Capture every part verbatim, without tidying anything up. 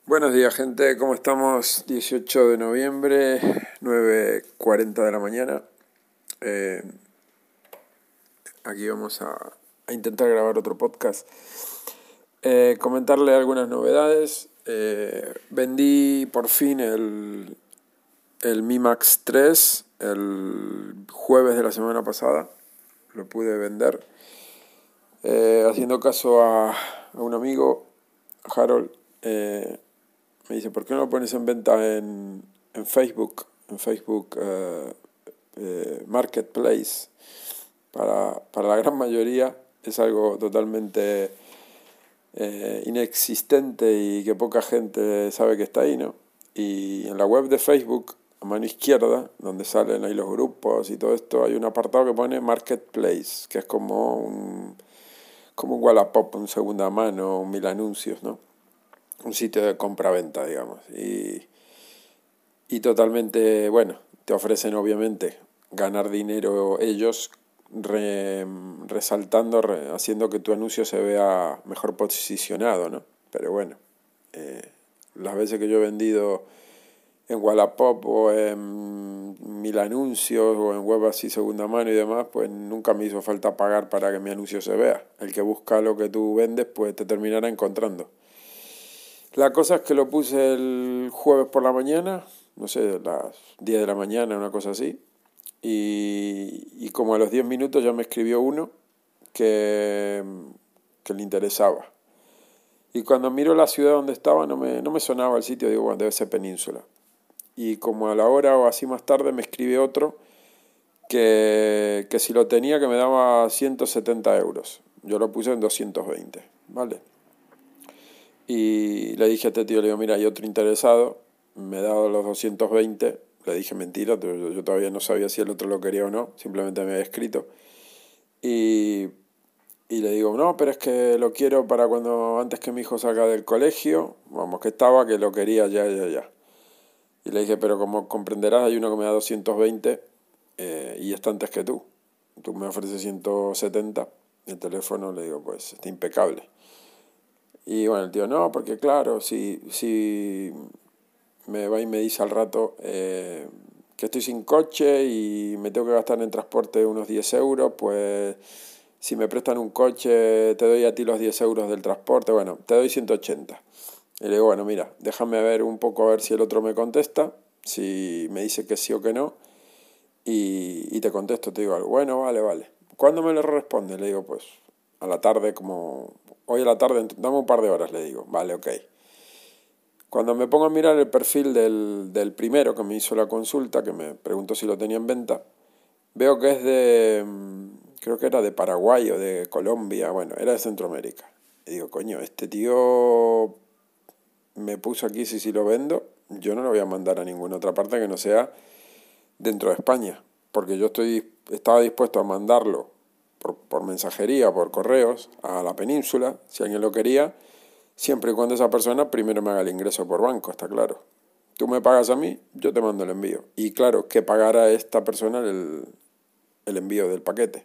Buenos días, gente, ¿cómo estamos? dieciocho de noviembre, nueve cuarenta de la mañana. Eh, aquí vamos a, a intentar grabar otro podcast. Eh, comentarle algunas novedades. Eh, vendí por fin el, el Mi Max tres el jueves de la semana pasada. Lo pude vender. Eh, haciendo caso a, a un amigo, a Harold. Eh, Me dice, ¿por qué no lo pones en venta en, en Facebook? En Facebook uh, eh, Marketplace. Para, para la gran mayoría es algo totalmente eh, inexistente y que poca gente sabe que está ahí, ¿no? Y en la web de Facebook, a mano izquierda, donde salen ahí los grupos y todo esto, hay un apartado que pone Marketplace, que es como un, como un Wallapop, un segunda mano, un mil anuncios, ¿no? Un sitio de compra-venta, digamos, y, y totalmente, bueno, te ofrecen obviamente ganar dinero ellos, re, resaltando, re, haciendo que tu anuncio se vea mejor posicionado, ¿no? Pero bueno, eh, las veces que yo he vendido en Wallapop o en Mil Anuncios o en web así segunda mano y demás, pues nunca me hizo falta pagar para que mi anuncio se vea. El que busca lo que tú vendes, pues te terminará encontrando. La cosa es que lo puse el jueves por la mañana, no sé, a las diez de la mañana, una cosa así, y, y como a los diez minutos ya me escribió uno que, que le interesaba. Y cuando miro la ciudad donde estaba no me, no me sonaba el sitio, digo, bueno, debe ser Península. Y como a la hora o así más tarde me escribe otro que, que si lo tenía que me daba ciento setenta euros. Yo lo puse en doscientos veinte, ¿vale? Y le dije a este tío, le digo, mira, hay otro interesado, me ha dado los doscientos veinte, le dije mentira, yo, yo todavía no sabía si el otro lo quería o no, simplemente me había escrito. Y, y le digo, no, pero es que lo quiero para cuando, antes que mi hijo salga del colegio, vamos, que estaba, que lo quería ya, ya, ya. Y le dije, pero como comprenderás, hay uno que me da doscientos veinte eh, y está antes que tú. Tú me ofreces ciento setenta, el teléfono, le digo, pues está impecable. Y bueno, el tío, no, porque claro, si, si me va y me dice al rato eh, que estoy sin coche y me tengo que gastar en transporte unos diez euros, pues si me prestan un coche te doy a ti los diez euros del transporte, bueno, te doy ciento ochenta. Y le digo, bueno, mira, déjame ver un poco a ver si el otro me contesta, si me dice que sí o que no, y, y te contesto, te digo algo, bueno, vale, vale. ¿Cuándo me lo responde? Le digo, pues a la tarde, como hoy a la tarde, dame un par de horas, le digo, vale, ok. Cuando me pongo a mirar el perfil del, del primero que me hizo la consulta, que me preguntó si lo tenía en venta, veo que es de, creo que era de Paraguay o de Colombia, bueno, era de Centroamérica. Y digo, coño, este tío me puso aquí si si lo vendo, yo no lo voy a mandar a ninguna otra parte que no sea dentro de España, porque yo estoy estaba dispuesto a mandarlo por, por mensajería, por correos, a la península, si alguien lo quería, siempre y cuando esa persona primero me haga el ingreso por banco, está claro. Tú me pagas a mí, yo te mando el envío. Y claro, que pagara esta persona el, el envío del paquete.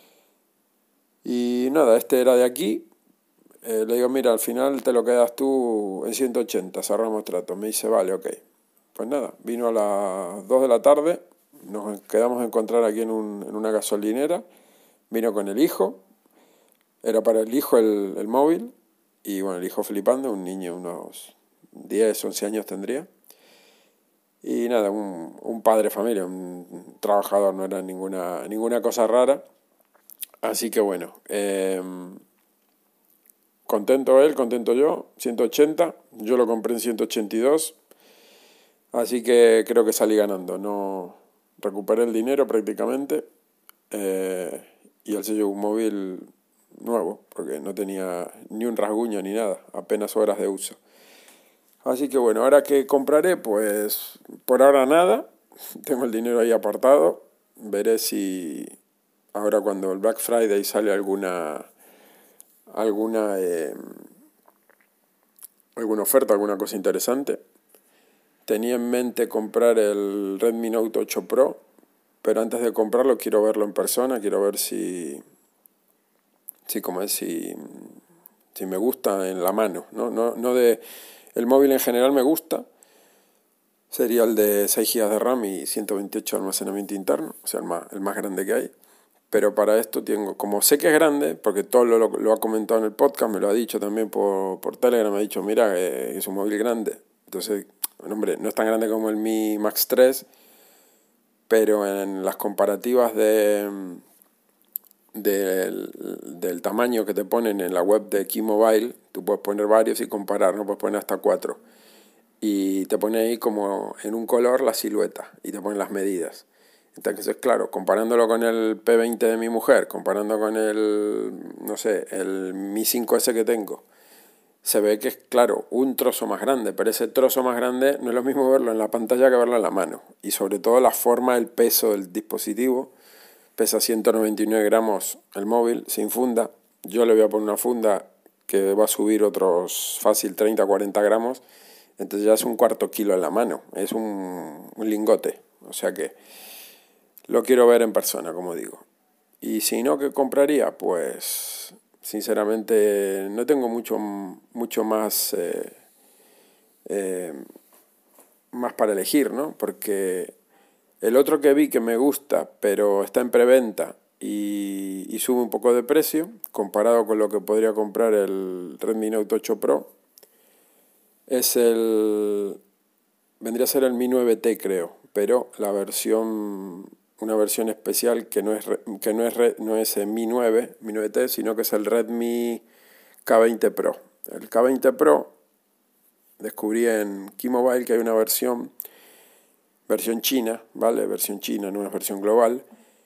Y nada, este era de aquí. Eh, le digo, mira, al final te lo quedas tú en ciento ochenta, cerramos trato. Me dice, vale, ok. Pues nada, vino a las dos de la tarde, nos quedamos a encontrar aquí en, un, en una gasolinera, vino con el hijo, era para el hijo el, el móvil, y bueno, el hijo flipando, un niño, unos diez, once años tendría. Y nada, un, un padre de familia, un trabajador, no era ninguna, ninguna cosa rara. Así que bueno, eh, contento él, contento yo, ciento ochenta, yo lo compré en ciento ochenta y dos, así que creo que salí ganando, no recuperé el dinero prácticamente eh, y el sello de un móvil nuevo, porque no tenía ni un rasguño ni nada, apenas horas de uso. Así que bueno, ahora que compraré, pues por ahora nada, tengo el dinero ahí apartado, veré si ahora cuando el Black Friday sale alguna alguna eh, alguna oferta, alguna cosa interesante. Tenía en mente comprar el Redmi Note ocho Pro, pero antes de comprarlo quiero verlo en persona, quiero ver si si como es si si me gusta en la mano, no no no de El móvil en general me gusta. Sería el de seis gigas de RAM y ciento veintiocho de almacenamiento interno, o sea, el más, el más grande que hay. Pero para esto tengo, como sé que es grande, porque todo lo, lo, lo ha comentado en el podcast, me lo ha dicho también por, por Telegram, me ha dicho, mira, eh, es un móvil grande. Entonces, bueno, hombre, no es tan grande como el Mi Max tres, pero en las comparativas de, del, del tamaño que te ponen en la web de Keymobile, tú puedes poner varios y comparar, no puedes poner hasta cuatro. Y te pone ahí como en un color la silueta y te ponen las medidas. Entonces, claro, comparándolo con el P veinte de mi mujer, comparando con el, no sé, el Mi cinco ese que tengo, se ve que es, claro, un trozo más grande, pero ese trozo más grande no es lo mismo verlo en la pantalla que verlo en la mano. Y sobre todo la forma, el peso del dispositivo. Pesa ciento noventa y nueve gramos el móvil, sin funda. Yo le voy a poner una funda que va a subir otros fácil treinta a cuarenta gramos. Entonces ya es un cuarto kilo en la mano. Es un, un lingote. O sea que lo quiero ver en persona, como digo. Y si no, ¿qué compraría? Pues sinceramente no tengo mucho, mucho más, eh, eh, más para elegir, ¿no? Porque el otro que vi que me gusta, pero está en preventa y, y sube un poco de precio, comparado con lo que podría comprar el Redmi Note ocho Pro, es el... vendría a ser el Mi nueve T, creo, pero la versión... una versión especial que no es, que no es, no es el Mi nueve, Mi nueve T, sino que es el Redmi K veinte Pro. El K veinte Pro, descubrí en Keymobile que hay una versión versión china, ¿vale? Versión china, no es versión global,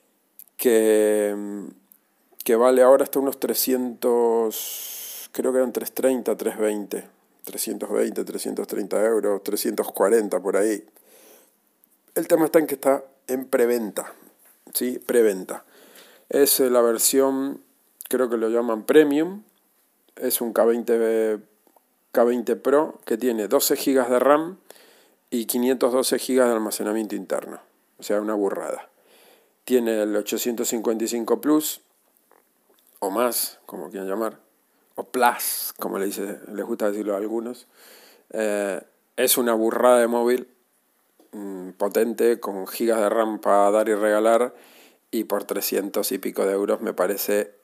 que, que vale ahora hasta unos trescientos, creo que eran trescientos treinta, trescientos veinte, trescientos veinte, trescientos treinta euros, trescientos cuarenta por ahí. El tema está en que está en preventa, ¿sí? Preventa. Es la versión, creo que lo llaman Premium, es un K veinte, K veinte Pro que tiene doce gigas de RAM y quinientos doce gigas de almacenamiento interno. O sea, una burrada. Tiene el ochocientos cincuenta y cinco Plus, o más, como quieran llamar, o Plus, como le dice, les gusta decirlo a algunos. Eh, es una burrada de móvil, mmm, potente, con gigas de RAM para dar y regalar, y por trescientos y pico de euros me parece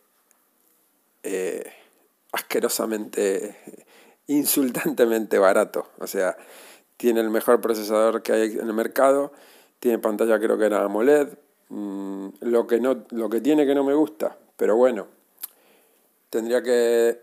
eh, asquerosamente, insultantemente barato. O sea, tiene el mejor procesador que hay en el mercado, tiene pantalla, creo que era AMOLED, mm, lo que no, lo que tiene que no me gusta, pero bueno, tendría que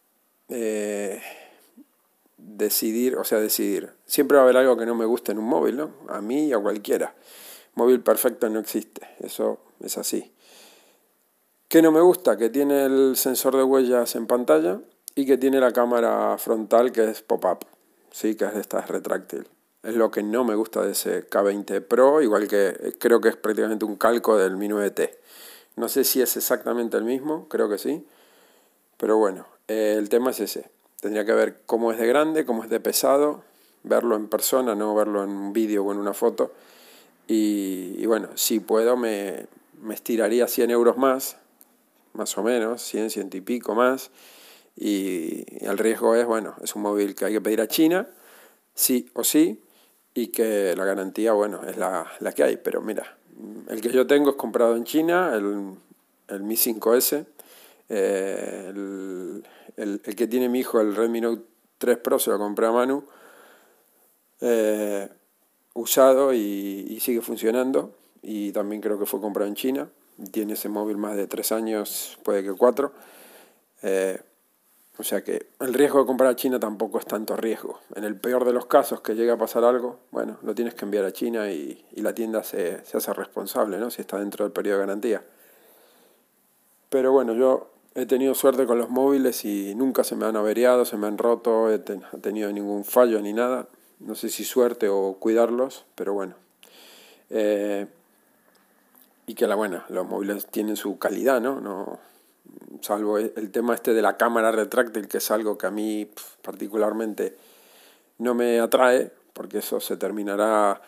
eh, decidir, o sea, decidir. Siempre va a haber algo que no me guste en un móvil, ¿no? A mí y a cualquiera. Móvil perfecto no existe, eso es así. ¿Qué no me gusta? Que tiene el sensor de huellas en pantalla y que tiene la cámara frontal que es pop-up, sí, que es de estas retráctil. Es lo que no me gusta de ese K veinte Pro, igual que creo que es prácticamente un calco del Mi nueve T. No sé si es exactamente el mismo, creo que sí, pero bueno, eh, el tema es ese. Tendría que ver cómo es de grande, cómo es de pesado, verlo en persona, no verlo en un vídeo o en una foto. Y, y bueno, si puedo me, me estiraría cien euros más, más o menos, cien, cien y pico más, y, y el riesgo es, bueno, es un móvil que hay que pedir a China, sí o sí, y que la garantía, bueno, es la, la que hay, pero mira, el que yo tengo es comprado en China, el, el Mi cinco ese, eh, el, el, el que tiene mi hijo, el Redmi Note tres Pro, se lo compré a Manu, eh, usado y, y sigue funcionando, y también creo que fue comprado en China. Tiene ese móvil más de tres años, puede que cuatro. Eh, o sea que el riesgo de comprar a China tampoco es tanto riesgo. En el peor de los casos que llegue a pasar algo, bueno, lo tienes que enviar a China y, y la tienda se, se hace responsable, ¿no? Si está dentro del periodo de garantía. Pero bueno, yo he tenido suerte con los móviles y nunca se me han averiado, se me han roto, he ten, tenido ningún fallo ni nada. No sé si suerte o cuidarlos, pero bueno. Eh, y que la buena, los móviles tienen su calidad, ¿no? No, salvo el tema este de la cámara retráctil, que es algo que a mí pf, particularmente no me atrae, porque eso se terminará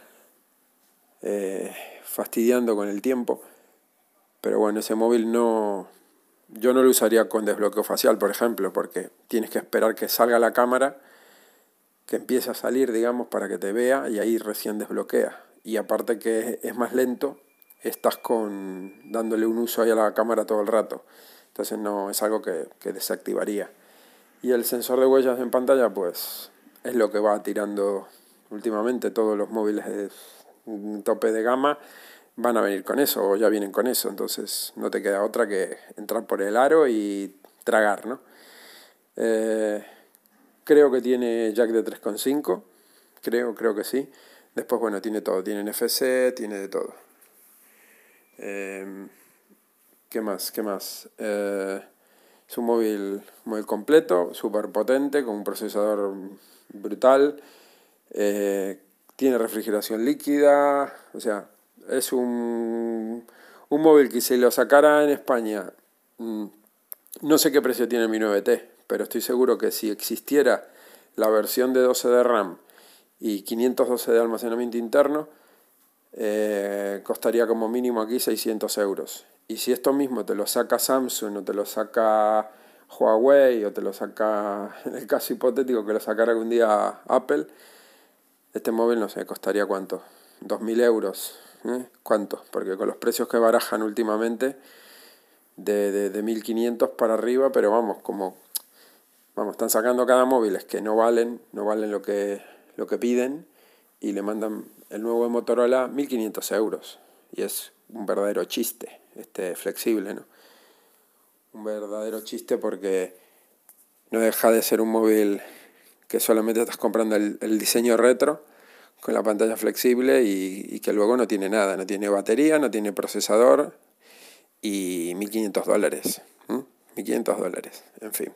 eh, fastidiando con el tiempo. Pero bueno, ese móvil no, yo no lo usaría con desbloqueo facial, por ejemplo, porque tienes que esperar que salga la cámara, que empiece a salir, digamos, para que te vea y ahí recién desbloquea. Y aparte que es más lento, estás con dándole un uso ahí a la cámara todo el rato. Entonces no es algo que, que desactivaría. Y el sensor de huellas en pantalla, pues es lo que va tirando últimamente. Todos los móviles de tope de gama van a venir con eso, o ya vienen con eso. Entonces no te queda otra que entrar por el aro y tragar, ¿no? Eh, creo que tiene jack de tres coma cinco. Creo, creo que sí. Después, bueno, tiene todo. Tiene N F C, tiene de todo. Eh, ¿Qué más? ¿Qué más? Eh, es un móvil muy completo, súper potente, con un procesador brutal. Eh, tiene refrigeración líquida. O sea, es un, un móvil que si lo sacara en España, mmm, no sé qué precio tiene el Mi nueve T, pero estoy seguro que si existiera la versión de doce de RAM y quinientos doce de almacenamiento interno, eh, costaría como mínimo aquí seiscientos euros. Y si esto mismo te lo saca Samsung o te lo saca Huawei o te lo saca, en el caso hipotético que lo sacara algún día Apple, este móvil no sé, costaría cuánto, dos mil euros, ¿eh? ¿Cuánto? Porque con los precios que barajan últimamente, de, de, de mil quinientos para arriba, pero vamos, como vamos, están sacando cada móviles que no valen, no valen lo que, lo que piden, y le mandan el nuevo de Motorola mil quinientos euros. Y es un verdadero chiste, este flexible, ¿no? Un verdadero chiste porque no deja de ser un móvil que solamente estás comprando el, el diseño retro con la pantalla flexible y, y que luego no tiene nada, no tiene batería, no tiene procesador y mil quinientos dólares. ¿Mm? mil quinientos dólares, en fin.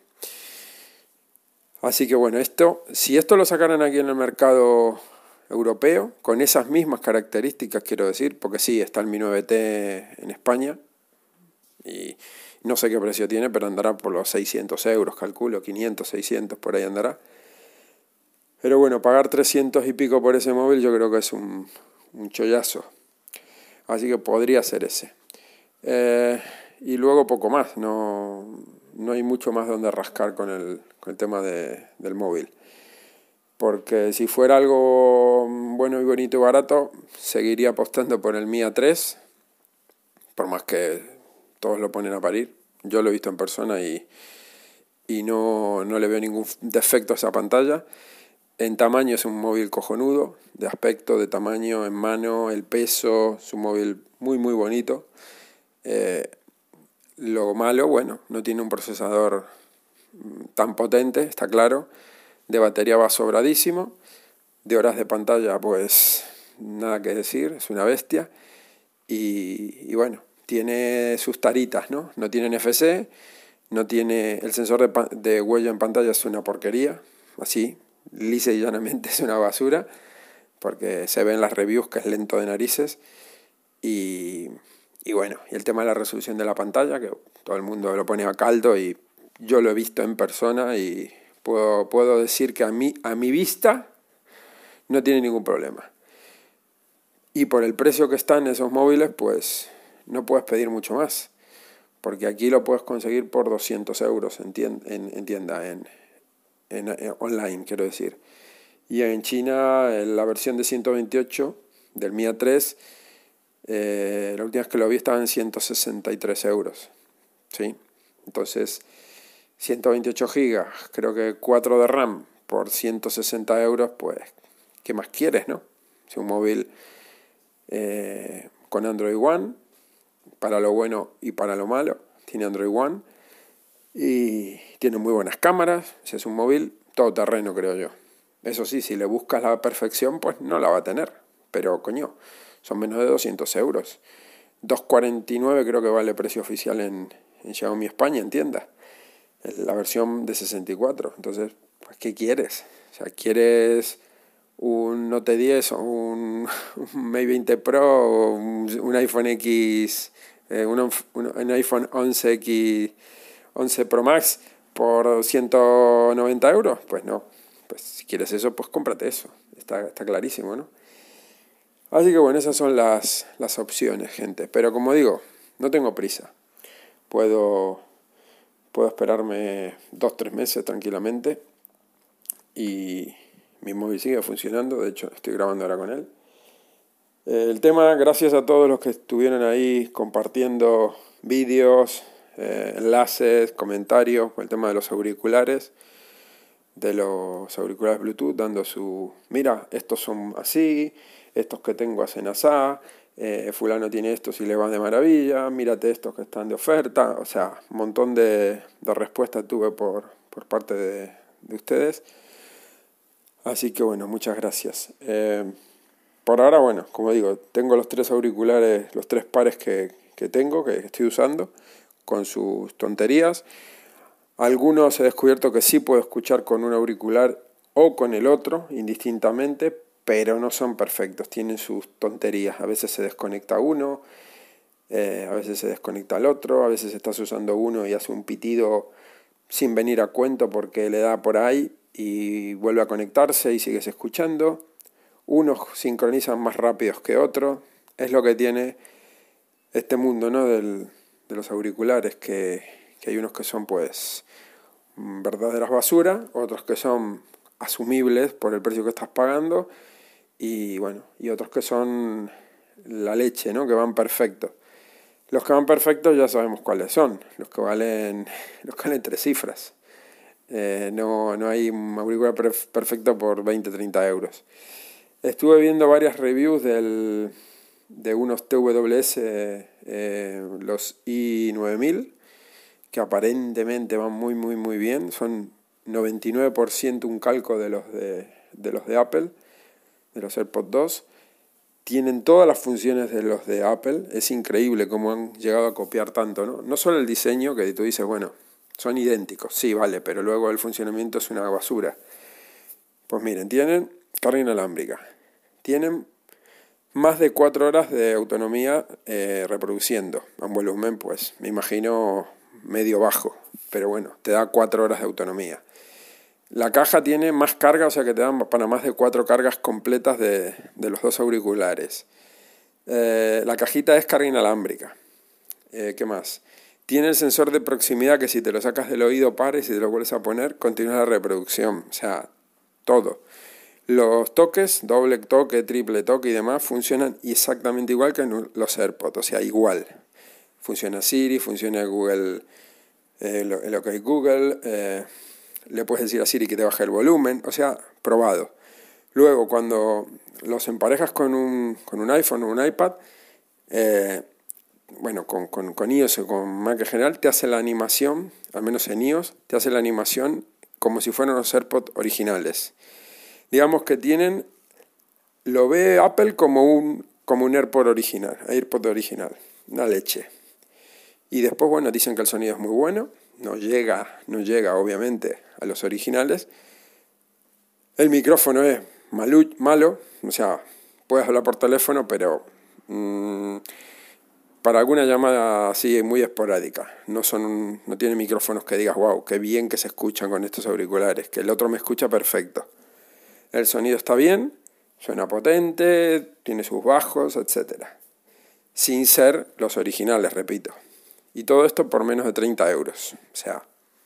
Así que bueno, esto, si esto lo sacaran aquí en el mercado europeo, con esas mismas características, quiero decir, porque sí, está el Mi nueve T en España, y no sé qué precio tiene, pero andará por los seiscientos euros, calculo, quinientos, seiscientos, por ahí andará. Pero bueno, pagar trescientos y pico por ese móvil yo creo que es un, un chollazo. Así que podría ser ese. Eh, y luego poco más, no, no hay mucho más donde rascar con el, con el tema de, del móvil. Porque si fuera algo bueno y bonito y barato, seguiría apostando por el Mi A tres, por más que todos lo ponen a parir. Yo lo he visto en persona y, y no, no le veo ningún defecto a esa pantalla. En tamaño es un móvil cojonudo, de aspecto, de tamaño, en mano, el peso, es un móvil muy muy bonito. Eh, lo malo, bueno, no tiene un procesador tan potente, está claro. De batería va sobradísimo. De horas de pantalla, pues nada que decir, es una bestia. Y, y bueno, tiene sus taritas, ¿no? No tiene N F C, no tiene... El sensor de, de huella en pantalla es una porquería, así, lisa y llanamente es una basura, porque se ve en las reviews que es lento de narices. Y, y bueno, y el tema de la resolución de la pantalla, que todo el mundo lo pone a caldo y yo lo he visto en persona y puedo, puedo decir que a mí, a mi vista no tiene ningún problema. Y por el precio que están esos móviles, pues no puedes pedir mucho más. Porque aquí lo puedes conseguir por doscientos euros en tienda, en, en, tienda en, en, en online, quiero decir. Y en China, la versión de ciento veintiocho del Mi A tres, eh, la última vez que lo vi estaba en ciento sesenta y tres euros. ¿Sí? Entonces, ciento veintiocho gigas, creo que cuatro de RAM por ciento sesenta euros, pues, ¿qué más quieres, no? Es un móvil eh, con Android One, para lo bueno y para lo malo. Tiene Android One y tiene muy buenas cámaras. Ese es un móvil todoterreno, creo yo. Eso sí, si le buscas la perfección, pues no la va a tener. Pero, coño, son menos de doscientos euros. dos cuarenta y nueve creo que vale precio oficial en, en Xiaomi España, en tienda. La versión de sesenta y cuatro. Entonces, pues, ¿qué quieres? O sea, ¿quieres un Note diez o un, un Mate veinte Pro o un, un iPhone X, eh, un, un, un iPhone once X, once Pro Max por ciento noventa euros? Pues no. Pues si quieres eso, pues cómprate eso. Está, está clarísimo, ¿no? Así que bueno, esas son las, las opciones, gente. Pero como digo, no tengo prisa. Puedo, puedo esperarme dos, tres meses tranquilamente y mi móvil sigue funcionando, de hecho estoy grabando ahora con él. Eh, el tema, gracias a todos los que estuvieron ahí compartiendo vídeos, eh, enlaces, comentarios, el tema de los auriculares, de los auriculares Bluetooth, dando su, mira, estos son así, estos que tengo hacen asá, eh, fulano tiene estos y le van de maravilla, mírate estos que están de oferta, o sea, un montón de, de respuestas tuve por, por parte de, de ustedes. Así que bueno, muchas gracias. Eh, por ahora, bueno, como digo, tengo los tres auriculares, los tres pares que, que tengo, que estoy usando, con sus tonterías. Algunos he descubierto que sí puedo escuchar con un auricular o con el otro, indistintamente, pero no son perfectos, tienen sus tonterías. A veces se desconecta uno, eh, a veces se desconecta el otro, a veces estás usando uno y hace un pitido sin venir a cuento porque le da por ahí y vuelve a conectarse y sigues escuchando. Unos sincronizan más rápidos que otros. Es lo que tiene este mundo, ¿no? Del, de los auriculares, que, que hay unos que son pues verdaderas basuras, otros que son asumibles por el precio que estás pagando y bueno, y otros que son la leche, ¿no? Que van perfectos. Los que van perfectos ya sabemos cuáles son, los que valen, los que valen tres cifras. Eh, no, no hay un auricular perfecto por veinte, treinta euros. Estuve viendo varias reviews del, de unos T W S, eh, los i nueve mil, que aparentemente van muy, muy, muy bien. Son noventa y nueve por ciento un calco de los de, de los de Apple, de los AirPods dos. Tienen todas las funciones de los de Apple. Es increíble cómo han llegado a copiar tanto, ¿no? No solo el diseño, que tú dices, bueno, son idénticos, sí, vale, pero luego el funcionamiento es una basura. Pues miren, tienen carga inalámbrica, tienen más de cuatro horas de autonomía eh, reproduciendo a un volumen, pues me imagino medio bajo, pero bueno, te da cuatro horas de autonomía. La caja tiene más carga, o sea que te dan para más de cuatro cargas completas de, de los dos auriculares. Eh, la cajita es carga inalámbrica. Eh, ¿Qué más? Tiene el sensor de proximidad que si te lo sacas del oído para y si te lo vuelves a poner, continúa la reproducción. O sea, todo. Los toques, doble toque, triple toque y demás, funcionan exactamente igual que en los AirPods. O sea, igual. Funciona Siri, funciona Google, eh, el OK Google, eh, le puedes decir a Siri que te baje el volumen, o sea, probado. Luego, cuando los emparejas con un, con un iPhone o un iPad, eh, bueno, con, con, con iOS o con Mac en general, te hace la animación, al menos en iOS, te hace la animación como si fueran los AirPods originales. Digamos que tienen, lo ve Apple como un, como un AirPod original, AirPod original, una leche. Y después, bueno, dicen que el sonido es muy bueno, no llega, no llega obviamente a los originales. El micrófono es malu, malo, o sea, puedes hablar por teléfono, pero mmm, para alguna llamada así muy esporádica. No son, no tiene micrófonos que digas, wow, qué bien que se escuchan con estos auriculares, que el otro me escucha perfecto. El sonido está bien, suena potente, tiene sus bajos, etcétera. Sin ser los originales, repito. Y todo esto por menos de treinta euros. O sea,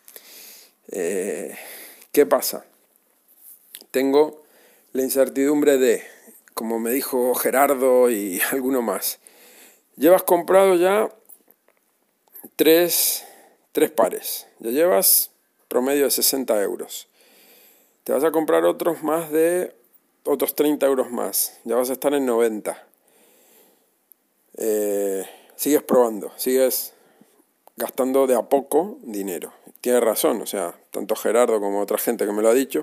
eh, ¿qué pasa? Tengo la incertidumbre de, como me dijo Gerardo y alguno más, llevas comprado ya tres, tres pares. Ya llevas promedio de sesenta euros. Te vas a comprar otros más de, otros treinta euros más. Ya vas a estar en noventa. Eh, sigues probando, sigues gastando de a poco dinero. Tienes razón, o sea, tanto Gerardo como otra gente que me lo ha dicho,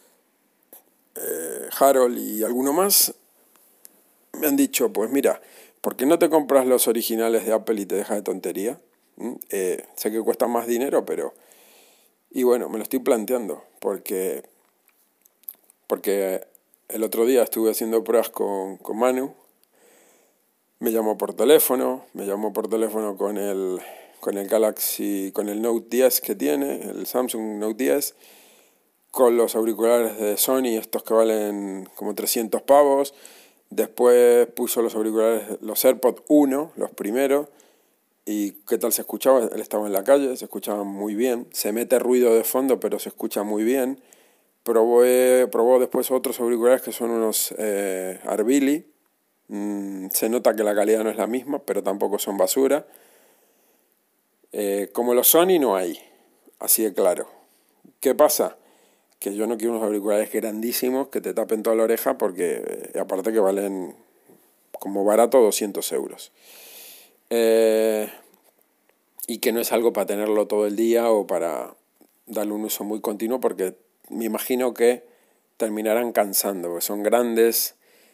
eh, Harold y alguno más, me han dicho, pues mira, ¿por qué no te compras los originales de Apple y te dejas de tontería? ¿Mm? Eh, sé que cuesta más dinero, pero... Y bueno, me lo estoy planteando, porque, porque el otro día estuve haciendo pruebas con, con Manu, me llamó por teléfono, me llamó por teléfono con el... con el Galaxy, con el Note diez que tiene, el Samsung Note diez, con los auriculares de Sony, estos que valen como trescientos pavos. Después puso los auriculares, los AirPods uno, los primeros, y ¿qué tal se escuchaba? Él estaba en la calle, se escuchaba muy bien, se mete ruido de fondo, pero se escucha muy bien, probé, probó después otros auriculares que son unos eh, Arbili. Mm, se nota que la calidad no es la misma, pero tampoco son basura. Eh, como los Sony no hay, así de claro. ¿Qué pasa? Que yo no quiero unos auriculares grandísimos que te tapen toda la oreja porque eh, aparte que valen como barato doscientos euros. Eh, y que no es algo para tenerlo todo el día o para darle un uso muy continuo porque me imagino que terminarán cansando, porque son grandes,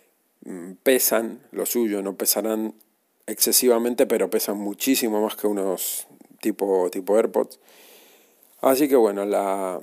pesan lo suyo, no pesarán excesivamente, pero pesan muchísimo más que unos tipo, tipo AirPods. Así que bueno, la,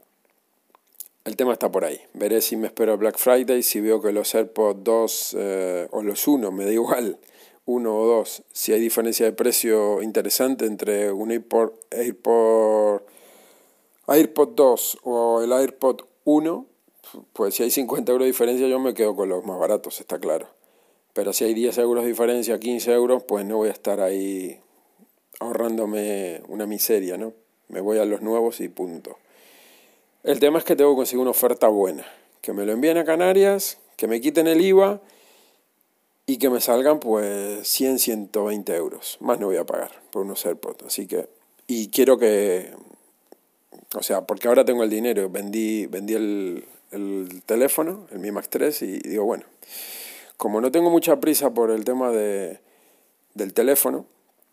el tema está por ahí. Veré si me espero a Black Friday, si veo que los AirPods dos eh, o los uno, me da igual, uno o dos, si hay diferencia de precio interesante entre un AirPod, AirPod, AirPod dos o el AirPod uno, pues si hay cincuenta euros de diferencia yo me quedo con los más baratos, está claro. Pero si hay diez euros de diferencia, quince euros, pues no voy a estar ahí ahorrándome una miseria, ¿no? Me voy a los nuevos y punto. El tema es que tengo que conseguir una oferta buena, que me lo envíen a Canarias, que me quiten el I V A y que me salgan pues cien, ciento veinte euros. Más no voy a pagar por unos AirPods, así que... Y quiero que... O sea, porque ahora tengo el dinero, vendí, vendí el, el teléfono, el Mi Max tres, y digo, bueno, como no tengo mucha prisa por el tema de, del teléfono,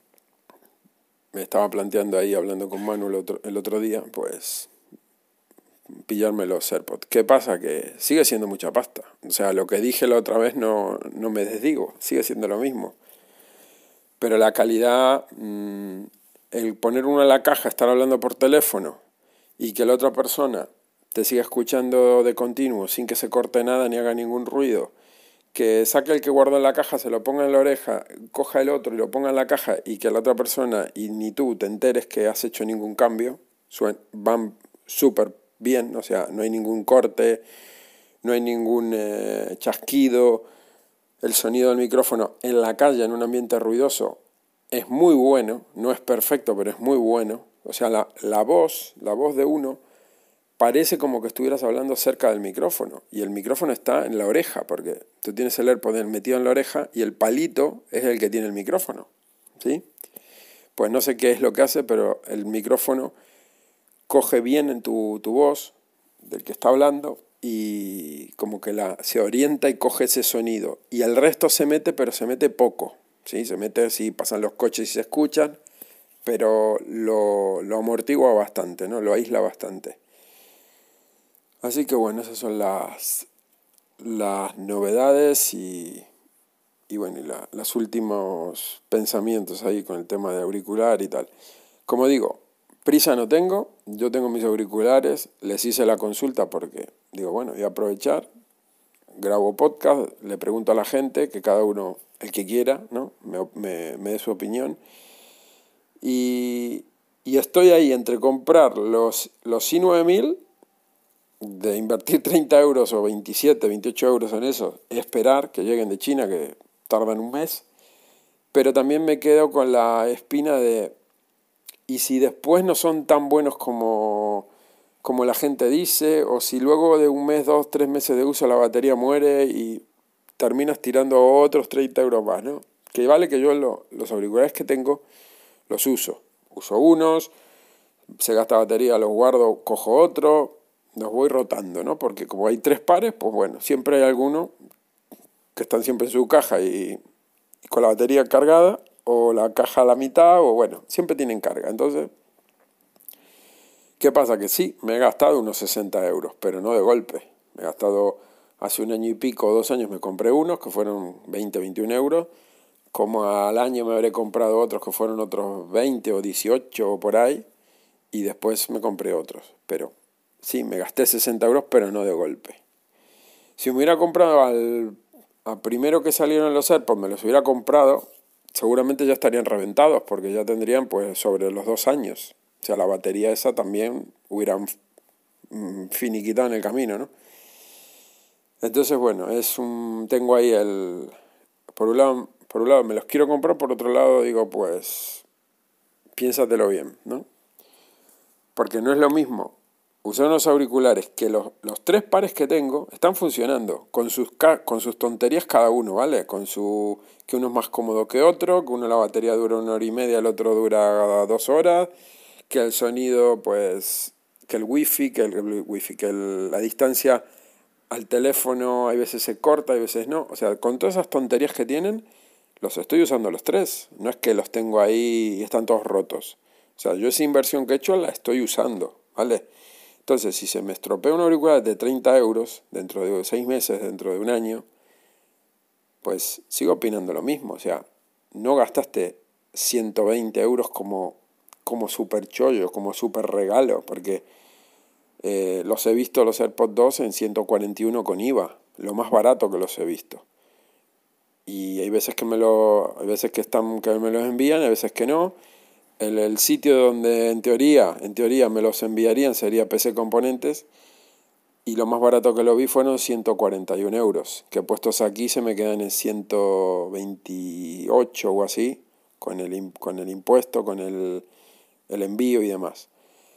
me estaba planteando ahí, hablando con Manu el otro, el otro día, pues pillarme los AirPods. ¿Qué pasa? Que sigue siendo mucha pasta. O sea, lo que dije la otra vez no, no me desdigo, sigue siendo lo mismo. Pero la calidad, mmm, el poner uno en la caja, estar hablando por teléfono y que la otra persona te siga escuchando de continuo sin que se corte nada ni haga ningún ruido, que saque el que guardó en la caja, se lo ponga en la oreja, coja el otro y lo ponga en la caja y que la otra persona y ni tú te enteres que has hecho ningún cambio, van súper bien, o sea, no hay ningún corte, no hay ningún eh, chasquido, el sonido del micrófono en la calle, en un ambiente ruidoso, es muy bueno, no es perfecto, pero es muy bueno, o sea, la, la voz, la voz de uno parece como que estuvieras hablando cerca del micrófono y el micrófono está en la oreja, porque tú tienes el AirPod metido en la oreja y el palito es el que tiene el micrófono, ¿sí? Pues no sé qué es lo que hace, pero el micrófono coge bien en tu, tu voz del que está hablando y como que la, se orienta y coge ese sonido. Y el resto se mete, pero se mete poco, ¿sí? Se mete, sí, pasan los coches y se escuchan, pero lo, lo amortigua bastante, ¿no? Lo aísla bastante. Así que bueno, esas son las, las novedades y, y bueno, y la, los últimos pensamientos ahí con el tema de auricular y tal. Como digo, prisa no tengo, yo tengo mis auriculares, les hice la consulta porque digo, bueno, voy a aprovechar, grabo podcast, le pregunto a la gente, que cada uno, el que quiera, ¿no? me, me, me dé su opinión. Y, y estoy ahí entre comprar los, los i nueve mil, de invertir treinta euros o veintisiete, veintiocho euros en eso, esperar que lleguen de China, que tardan un mes, pero también me quedo con la espina de, y si después no son tan buenos como, como la gente dice, o si luego de un mes, dos, tres meses de uso la batería muere y terminas tirando otros treinta euros más, ¿no? Que vale que yo lo, los auriculares que tengo los uso. Uso unos, se gasta batería, los guardo, cojo otro, los voy rotando, ¿no? Porque como hay tres pares, pues bueno, siempre hay alguno que están siempre en su caja y, y con la batería cargada, o la caja a la mitad, o bueno, siempre tienen carga. Entonces, ¿qué pasa? Que sí, me he gastado unos sesenta euros, pero no de golpe. Me he gastado hace un año y pico, dos años me compré unos que fueron veinte, veintiún euros. Como al año me habré comprado otros que fueron otros veinte o dieciocho o por ahí. Y después me compré otros. Pero sí, me gasté sesenta euros, pero no de golpe. Si me hubiera comprado al, al primero que salieron los AirPods, me los hubiera comprado, seguramente ya estarían reventados, porque ya tendrían pues sobre los dos años. O sea, la batería esa también hubieran finiquitado en el camino, ¿no? Entonces, bueno, es un, tengo ahí el... Por un lado, por un lado me los quiero comprar, por otro lado digo, pues, piénsatelo bien, ¿no? Porque no es lo mismo usar unos auriculares que los, los tres pares que tengo están funcionando, con sus, con sus tonterías cada uno, ¿vale? Con su que uno es más cómodo que otro, que uno la batería dura una hora y media, el otro dura dos horas, que el sonido, pues, que el wifi, que el, el wifi, que el, la distancia al teléfono hay veces se corta, hay veces no. O sea, con todas esas tonterías que tienen, los estoy usando los tres. No es que los tengo ahí y están todos rotos. O sea, yo esa inversión que he hecho la estoy usando, ¿vale? Entonces, si se me estropea un auricular de treinta euros dentro de seis meses, dentro de un año, pues sigo opinando lo mismo. O sea, no gastaste ciento veinte euros como, como super chollo, como super regalo, porque eh, los he visto los AirPods dos en ciento cuarenta y uno con I V A, lo más barato que los he visto. Y hay veces que me lo, hay veces que están, que me los envían, hay veces que no. El, el sitio donde en teoría, en teoría me los enviarían sería P C Componentes, y lo más barato que lo vi fueron ciento cuarenta y uno euros, que puestos aquí se me quedan en ciento veintiocho o así, con el, con el impuesto, con el, el envío y demás.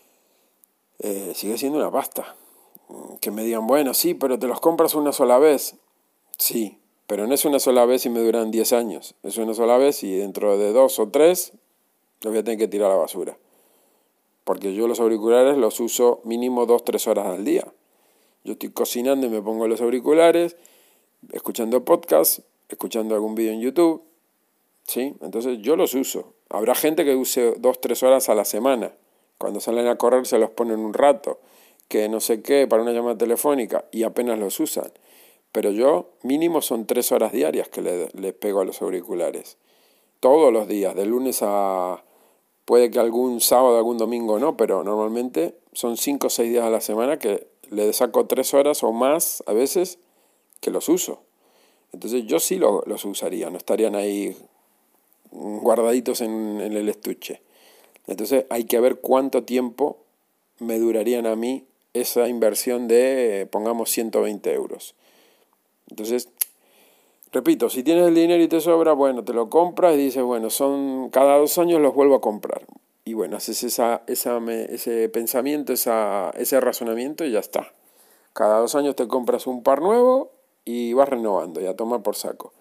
Eh, sigue siendo una pasta. Que me digan, bueno, sí, pero te los compras una sola vez. Sí, pero no es una sola vez y me duran diez años. Es una sola vez y dentro de dos o tres los voy a tener que tirar a la basura. Porque yo los auriculares los uso mínimo dos tres horas al día. Yo estoy cocinando y me pongo los auriculares, escuchando podcast, escuchando algún vídeo en YouTube, ¿sí? Entonces yo los uso. Habrá gente que use dos tres horas a la semana. Cuando salen a correr se los ponen un rato, que no sé qué, para una llamada telefónica, y apenas los usan. Pero yo mínimo son tres horas diarias que le, le pego a los auriculares. Todos los días, de lunes a... Puede que algún sábado, algún domingo no, pero normalmente son cinco o seis días a la semana que le saco tres horas o más a veces que los uso. Entonces yo sí lo, los usaría, no estarían ahí guardaditos en, en el estuche. Entonces hay que ver cuánto tiempo me durarían a mí esa inversión de, pongamos, ciento veinte euros. Entonces, repito, si tienes el dinero y te sobra, bueno, te lo compras y dices, bueno, son cada dos años los vuelvo a comprar. Y bueno, haces esa, esa, ese pensamiento, esa, ese razonamiento y ya está. Cada dos años te compras un par nuevo y vas renovando, y a tomar por saco.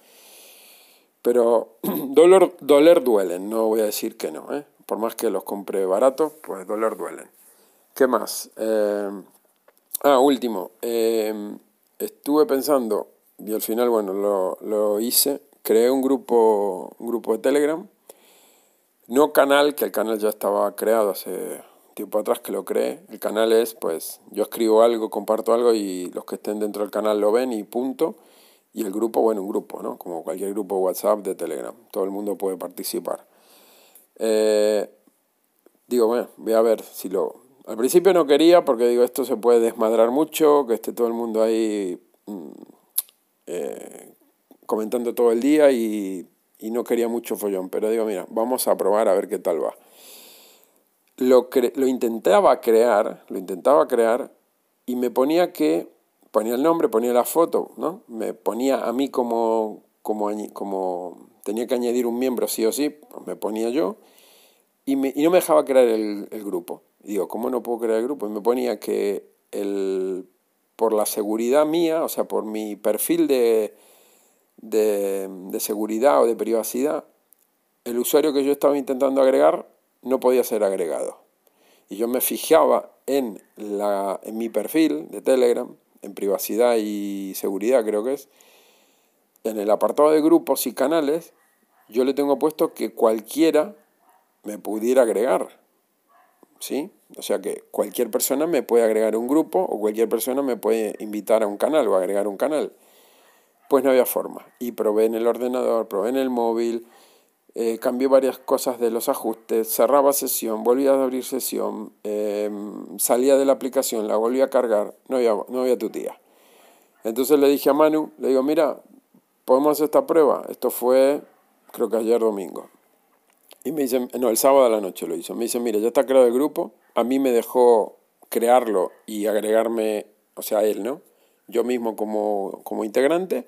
Pero dolor, doler duelen, no voy a decir que no, ¿eh? Por más que los compre baratos, pues doler duelen. ¿Qué más? Eh, ah, último. Eh, estuve pensando, y al final, bueno, lo, lo hice. Creé un grupo, un grupo de Telegram. No canal, que el canal ya estaba creado hace tiempo atrás que lo creé. El canal es, pues, yo escribo algo, comparto algo y los que estén dentro del canal lo ven y punto. Y el grupo, bueno, un grupo, ¿no? Como cualquier grupo de WhatsApp, de Telegram. Todo el mundo puede participar. Eh, digo, bueno, voy a ver si lo... Al principio no quería porque digo, esto se puede desmadrar mucho, que esté todo el mundo ahí mmm, eh, comentando todo el día y, y no quería mucho follón. Pero digo, mira, vamos a probar a ver qué tal va. Lo, cre- lo intentaba crear, lo intentaba crear y me ponía que... Ponía el nombre, ponía la foto, ¿no? Me ponía a mí como, como, como tenía que añadir un miembro sí o sí, pues me ponía yo y, me, y no me dejaba crear el, el grupo. Y digo, ¿cómo no puedo crear el grupo? Y me ponía que el, por la seguridad mía, o sea, por mi perfil de, de, de seguridad o de privacidad, el usuario que yo estaba intentando agregar no podía ser agregado. Y yo me fijaba en, la, en mi perfil de Telegram, en privacidad y seguridad creo que es, en el apartado de grupos y canales, yo le tengo puesto que cualquiera me pudiera agregar, ¿sí? O sea que cualquier persona me puede agregar un grupo o cualquier persona me puede invitar a un canal o agregar un canal. Pues no había forma. Y probé en el ordenador, probé en el móvil, eh, cambié varias cosas de los ajustes, cerraba sesión, volvía a abrir sesión, eh, salía de la aplicación, la volvía a cargar, no había, no había tu tía. Entonces le dije a Manu, le digo, mira, podemos hacer esta prueba. Esto fue, creo que ayer domingo. Y me dice, no, el sábado a la noche lo hizo. Me dice, mira, ya está creado el grupo. A mí me dejó crearlo y agregarme, o sea, él, ¿no? Yo mismo como, como integrante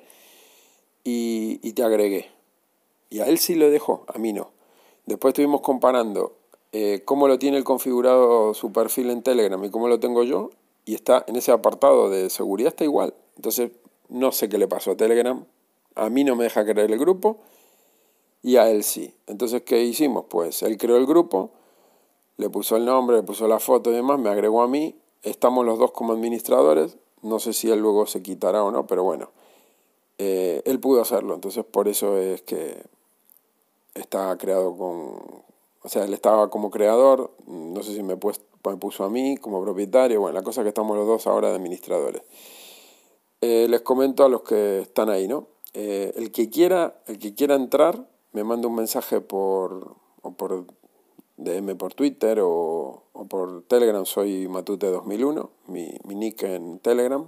y, y te agregué. Y a él sí lo dejó, a mí no. Después estuvimos comparando eh, cómo lo tiene el configurado su perfil en Telegram y cómo lo tengo yo, y está en ese apartado de seguridad, está igual. Entonces, no sé qué le pasó a Telegram. A mí no me deja crear el grupo y a él sí. Entonces, ¿qué hicimos? Pues él creó el grupo, le puso el nombre, le puso la foto y demás, me agregó a mí. Estamos los dos como administradores. No sé si él luego se quitará o no, pero bueno, eh, él pudo hacerlo. Entonces, por eso es que está creado con... O sea, él estaba como creador, no sé si me, pues, me puso a mí como propietario. Bueno, la cosa es que estamos los dos ahora de administradores. Eh, les comento a los que están ahí, ¿no? Eh, el que quiera, el que quiera entrar, me manda un mensaje por, o por D M por Twitter o, o por Telegram. Soy Matute dos mil uno, mi, mi nick en Telegram,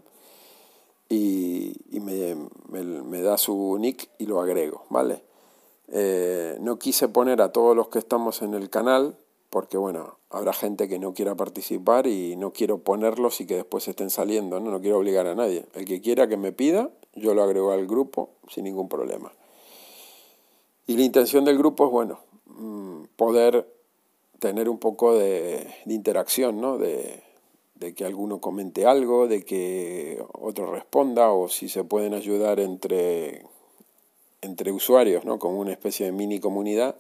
y, y me, me, me da su nick y lo agrego, ¿vale? Eh, no quise poner a todos los que estamos en el canal porque, bueno, habrá gente que no quiera participar y no quiero ponerlos y que después estén saliendo, ¿no? No quiero obligar a nadie. El que quiera que me pida, yo lo agrego al grupo sin ningún problema. Y la intención del grupo es, bueno, poder tener un poco de, de interacción, ¿no? De, de que alguno comente algo, de que otro responda, o si se pueden ayudar entre... entre usuarios, ¿no? Como una especie de mini comunidad,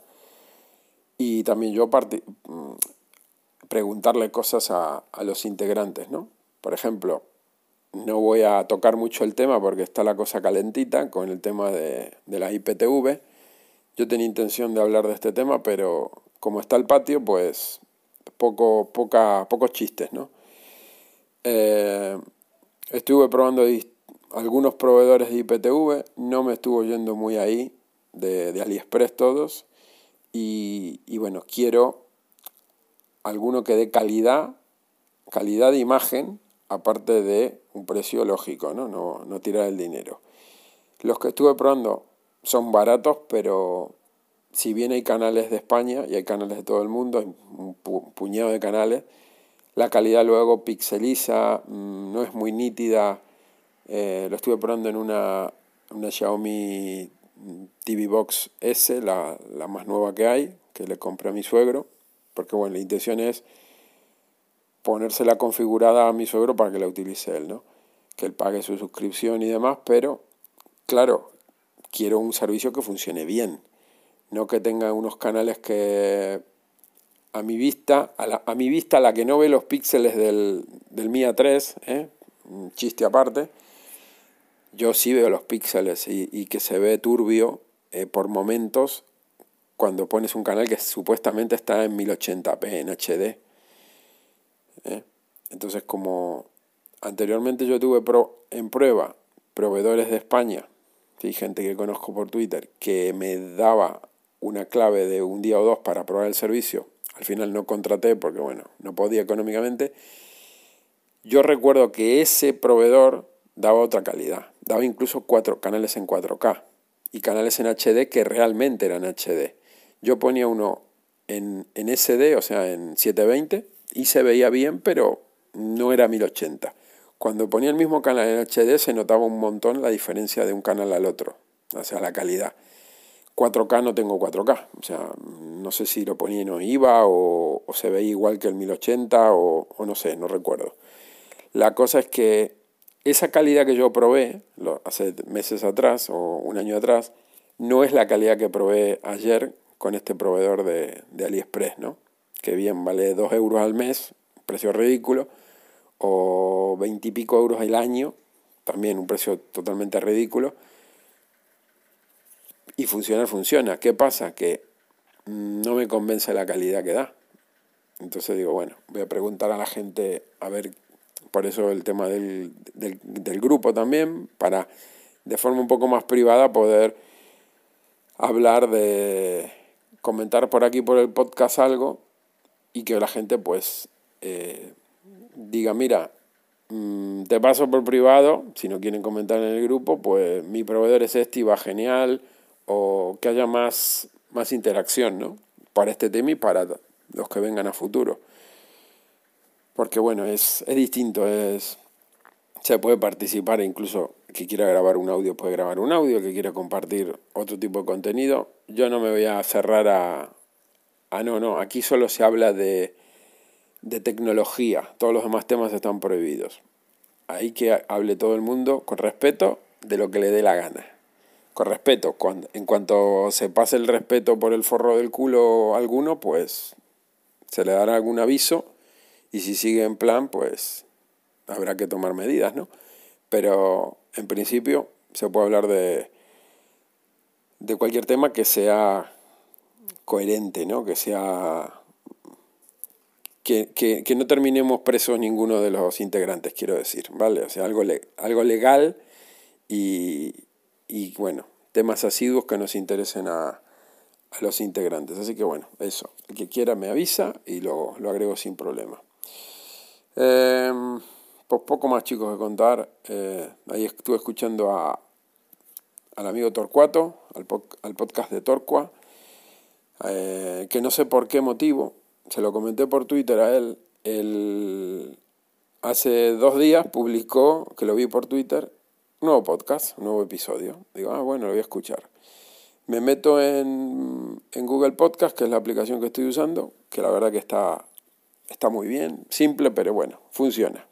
y también yo parte, preguntarle cosas a, a los integrantes, ¿no? Por ejemplo, no voy a tocar mucho el tema porque está la cosa calentita con el tema de, de las I P T V. Yo tenía intención de hablar de este tema, pero como está el patio, pues poco, poca, pocos chistes, ¿no? Eh, estuve probando algunos proveedores de I P T V, no me estuvo yendo muy ahí, de, de AliExpress todos, y, y bueno, quiero alguno que dé calidad, calidad de imagen, aparte de un precio lógico, ¿no? No, no tirar el dinero. Los que estuve probando son baratos, pero si bien hay canales de España y hay canales de todo el mundo, hay un pu puñado de canales, la calidad luego pixeliza, mmm, no es muy nítida. Eh, lo estuve probando en una, una Xiaomi T V Box S, la, la más nueva que hay, que le compré a mi suegro, porque bueno, la intención es ponérsela configurada a mi suegro para que la utilice él, ¿no? Que él pague su suscripción y demás, pero claro, quiero un servicio que funcione bien, no que tenga unos canales que a mi vista, a, la, a mi vista la que no ve los píxeles del, del Mi A tres, ¿eh? Un chiste aparte, yo sí veo los píxeles y, y que se ve turbio eh, por momentos cuando pones un canal que supuestamente está en mil ochenta p, en H D. ¿eh? Entonces, como anteriormente yo tuve pro, en prueba proveedores de España, ¿sí? Gente que conozco por Twitter, que me daba una clave de un día o dos para probar el servicio, al final no contraté porque, bueno, no podía económicamente. Yo recuerdo que ese proveedor daba otra calidad, daba incluso cuatro canales en cuatro K y canales en H D que realmente eran H D. Yo ponía uno en, en S D, o sea, en setecientos veinte, y se veía bien, pero no era mil ochenta. Cuando ponía el mismo canal en H D se notaba un montón la diferencia de un canal al otro, o sea, la calidad. cuatro K no tengo cuatro K, o sea, no sé si lo ponía y no iba, o, o se veía igual que el mil ochenta, o, o no sé, no recuerdo. La cosa es que esa calidad que yo probé lo, hace meses atrás o un año atrás, no es la calidad que probé ayer con este proveedor de, de AliExpress, ¿no? Que bien, vale dos euros al mes, precio ridículo, o veinte y pico euros al año, también un precio totalmente ridículo. Y funcionar funciona. ¿Qué pasa? Que no me convence la calidad que da. Entonces digo, bueno, voy a preguntar a la gente, a ver, por eso el tema del, del, del grupo también, para de forma un poco más privada poder hablar de, comentar por aquí por el podcast algo y que la gente pues eh, diga, mira, mmm, te paso por privado, si no quieren comentar en el grupo, pues mi proveedor es este y va genial, o que haya más, más interacción, ¿no? Para este tema y para los que vengan a futuro. Porque bueno, es, es distinto, es, se puede participar, incluso el que quiera grabar un audio puede grabar un audio, el que quiera compartir otro tipo de contenido. Yo no me voy a cerrar a, ah, no, no, aquí solo se habla de, de tecnología, todos los demás temas están prohibidos. Ahí que hable todo el mundo con respeto de lo que le dé la gana. Con respeto, cuando, en cuanto se pase el respeto por el forro del culo a alguno, pues se le dará algún aviso y si sigue en plan, pues habrá que tomar medidas, ¿no? Pero en principio se puede hablar de, de cualquier tema que sea coherente, ¿no? Que sea... Que, que, que no terminemos presos ninguno de los integrantes, quiero decir, ¿vale? O sea, algo, le, algo legal y, y, bueno, temas asiduos que nos interesen a, a los integrantes. Así que, bueno, eso. El que quiera me avisa y lo, lo agrego sin problema. Eh, pues poco más, chicos, que contar. Eh, ahí estuve escuchando a, al amigo Torcuato, al, pod, al podcast de Torcua, eh, que no sé por qué motivo, se lo comenté por Twitter a él, él hace dos días publicó, que lo vi por Twitter, un nuevo podcast, un nuevo episodio. Digo, ah, bueno, lo voy a escuchar. Me meto en, en Google Podcast, que es la aplicación que estoy usando, que la verdad que está, está muy bien, simple, pero bueno, funciona.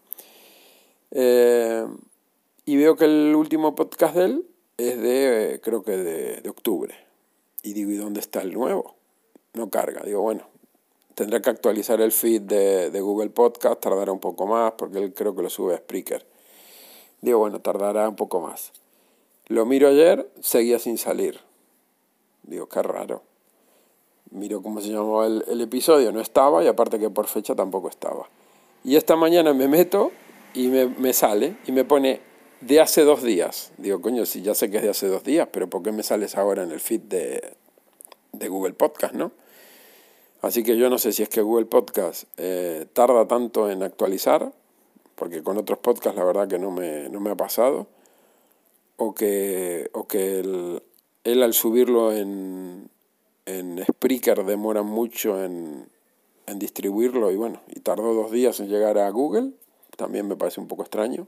Eh, y veo que el último podcast de él es de, creo que de, de octubre. Y digo, ¿y dónde está el nuevo? No carga. Digo, bueno, tendré que actualizar el feed de, de Google Podcast, tardará un poco más, porque él creo que lo sube a Spreaker. Digo, bueno, tardará un poco más. Lo miro ayer, seguía sin salir. Digo, qué raro. Miro cómo se llamaba el, el episodio, no estaba, y aparte que por fecha tampoco estaba. Y esta mañana me meto y me, me sale, y me pone de hace dos días. Digo, coño, si ya sé que es de hace dos días, pero ¿por qué me sales ahora en el feed de, de Google Podcast, no? Así que yo no sé si es que Google Podcast eh, tarda tanto en actualizar, porque con otros podcasts la verdad que no me, no me ha pasado, o que, o que él, él al subirlo en, en Spreaker demora mucho en, en distribuirlo y bueno, y tardó dos días en llegar a Google, también me parece un poco extraño.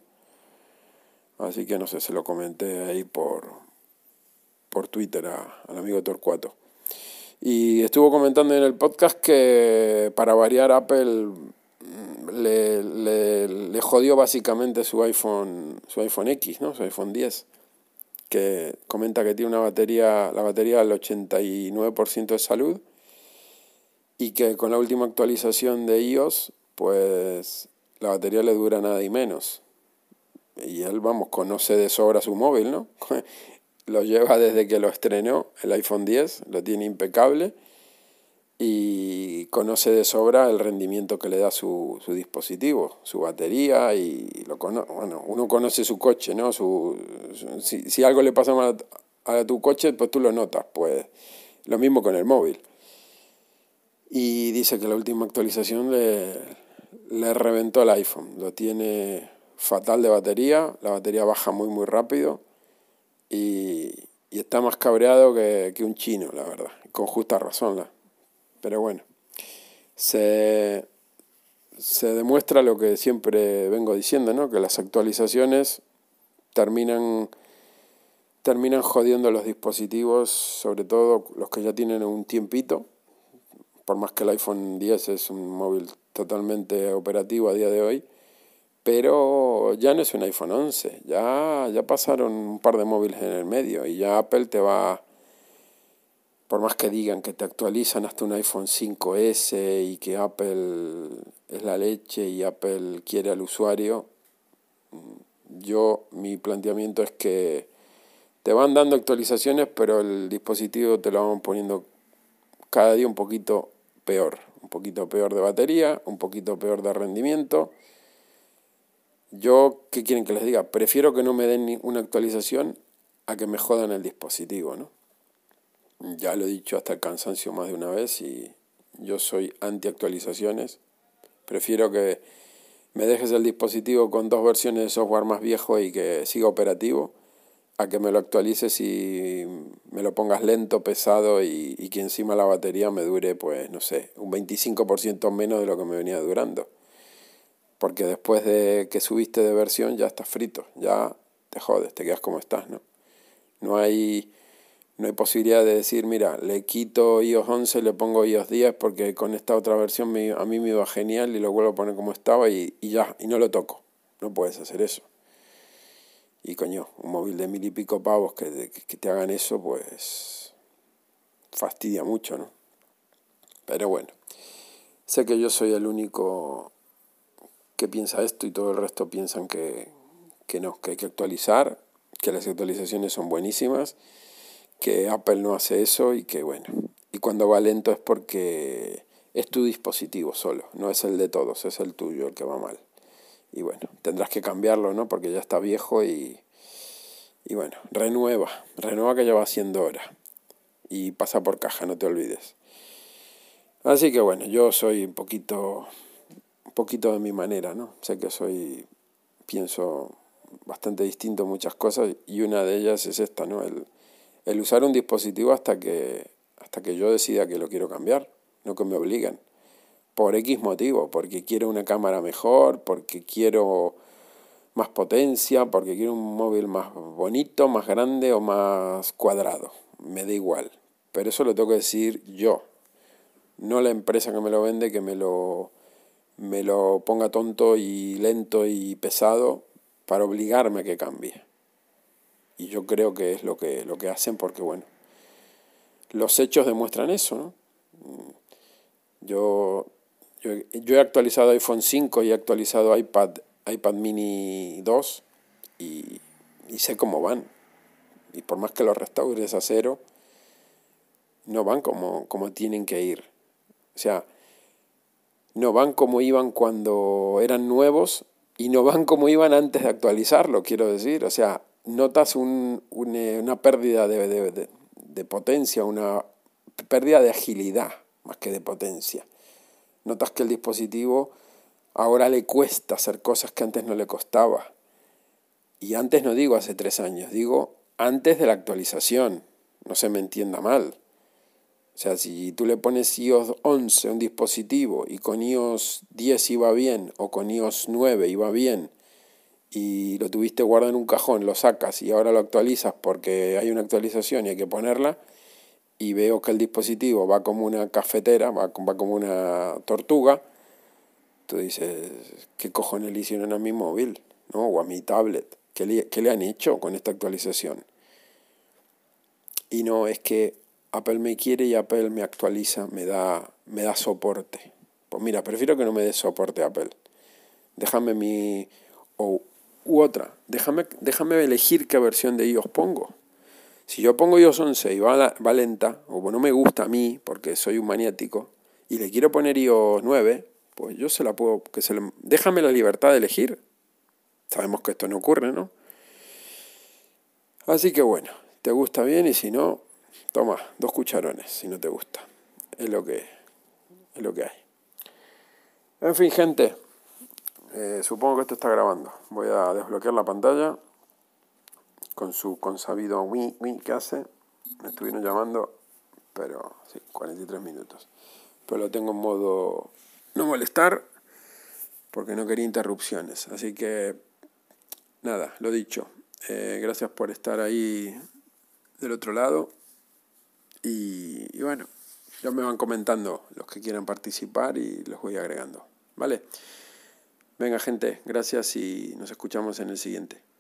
Así que no sé, se lo comenté ahí por, por Twitter a, al amigo Torcuato. Y estuvo comentando en el podcast que para variar Apple le, le, le jodió básicamente su iPhone, su iPhone X, ¿no? Su iPhone diez, que comenta que tiene una batería, la batería al ochenta y nueve por ciento de salud y que con la última actualización de iOS, pues la batería le dura nada y menos. Y él, vamos, conoce de sobra su móvil, ¿no? Lo lleva desde que lo estrenó, el iPhone diez, lo tiene impecable y conoce de sobra el rendimiento que le da su, su dispositivo, su batería y lo cono bueno, uno conoce su coche, ¿no? Su, su, si, si algo le pasa mal a, a tu coche, pues tú lo notas, pues lo mismo con el móvil. Y dice que la última actualización le, le reventó el iPhone, lo tiene fatal de batería, la batería baja muy muy rápido y, y está más cabreado que, que un chino, la verdad, con justa razón. La, pero bueno, se, se demuestra lo que siempre vengo diciendo, ¿no? Que las actualizaciones terminan, terminan jodiendo los dispositivos, sobre todo los que ya tienen un tiempito, por más que el iPhone diez es un móvil totalmente operativo a día de hoy, pero ya no es un iPhone once, ya, ya pasaron un par de móviles en el medio y ya Apple te va, por más que digan que te actualizan hasta un iPhone cinco ese y que Apple es la leche y Apple quiere al usuario, yo, mi planteamiento es que te van dando actualizaciones, pero el dispositivo te lo van poniendo cada día un poquito peor, un poquito peor de batería, un poquito peor de rendimiento. Yo, ¿qué quieren que les diga? Prefiero que no me den una actualización a que me jodan el dispositivo, ¿no? Ya lo he dicho hasta el cansancio más de una vez y yo soy anti-actualizaciones. Prefiero que me dejes el dispositivo con dos versiones de software más viejo y que siga operativo, a que me lo actualices y me lo pongas lento, pesado y, y que encima la batería me dure, pues, no sé, un veinticinco por ciento menos de lo que me venía durando. Porque después de que subiste de versión ya estás frito, ya te jodes, te quedas como estás, ¿no? No hay No hay posibilidad de decir, mira, le quito iOS once y le pongo iOS diez porque con esta otra versión me, a mí me iba genial y lo vuelvo a poner como estaba y, y ya, y no lo toco. No puedes hacer eso. Y coño, un móvil de mil y pico pavos que, que, que te hagan eso, pues fastidia mucho, ¿no? Pero bueno, sé que yo soy el único que piensa esto y todo el resto piensan que, que no, que hay que actualizar, que las actualizaciones son buenísimas, que Apple no hace eso y que bueno, y cuando va lento es porque es tu dispositivo solo, no es el de todos, es el tuyo el que va mal. Y bueno, tendrás que cambiarlo, ¿no? Porque ya está viejo y, y bueno, renueva, renueva que ya va siendo hora. Y pasa por caja, no te olvides. Así que bueno, yo soy un poquito, un poquito de mi manera, ¿no? Sé que soy, pienso bastante distinto en muchas cosas y una de ellas es esta, ¿no? El, el usar un dispositivo hasta que, hasta que yo decida que lo quiero cambiar, no que me obliguen. Por X motivo, porque quiero una cámara mejor, porque quiero más potencia, porque quiero un móvil más bonito, más grande o más cuadrado. Me da igual. Pero eso lo tengo que decir yo, no la empresa que me lo vende, que me lo, me lo ponga tonto y lento y pesado para obligarme a que cambie. Y yo creo que es lo que, lo que hacen porque, bueno, los hechos demuestran eso, ¿no? Yo, yo, yo he actualizado iPhone cinco y he actualizado iPad, iPad mini dos y, y sé cómo van. Y por más que los restaures a cero, no van como, como tienen que ir. O sea, no van como iban cuando eran nuevos y no van como iban antes de actualizarlo, quiero decir. O sea, notas un, un, una pérdida de, de, de, de potencia, una pérdida de agilidad más que de potencia. Notas que el dispositivo ahora le cuesta hacer cosas que antes no le costaba. Y antes no digo hace tres años, digo antes de la actualización. No se me entienda mal. O sea, si tú le pones iOS once a un dispositivo y con iOS diez iba bien o con iOS nueve iba bien y lo tuviste guardado en un cajón, lo sacas y ahora lo actualizas porque hay una actualización y hay que ponerla y veo que el dispositivo va como una cafetera, va, va como una tortuga, tú dices, ¿qué cojones le hicieron a mi móvil? ¿No? O a mi tablet. ¿Qué le, qué le han hecho con esta actualización? Y no, es que Apple me quiere y Apple me actualiza, me da, me da soporte. Pues mira, prefiero que no me dé soporte Apple. Déjame mi... o u otra, déjame, déjame elegir qué versión de iOS pongo. Si yo pongo iOS once y va, la, va lenta, o no me gusta a mí, porque soy un maniático, y le quiero poner iOS nueve, pues yo se la puedo... que se le, déjame la libertad de elegir. Sabemos que esto no ocurre, ¿no? Así que bueno, te gusta bien y si no, toma, dos cucharones si no te gusta. Es lo que, es lo que hay. En fin, gente, eh, supongo que esto está grabando. Voy a desbloquear la pantalla con su consabido wii wii que hace. Me estuvieron llamando, pero sí, cuarenta y tres minutos. Pero lo tengo en modo no molestar porque no quería interrupciones. Así que, nada, lo dicho. Eh, gracias por estar ahí del otro lado. Y, y bueno, ya me van comentando los que quieran participar y los voy agregando. ¿Vale? Venga, gente, gracias y nos escuchamos en el siguiente.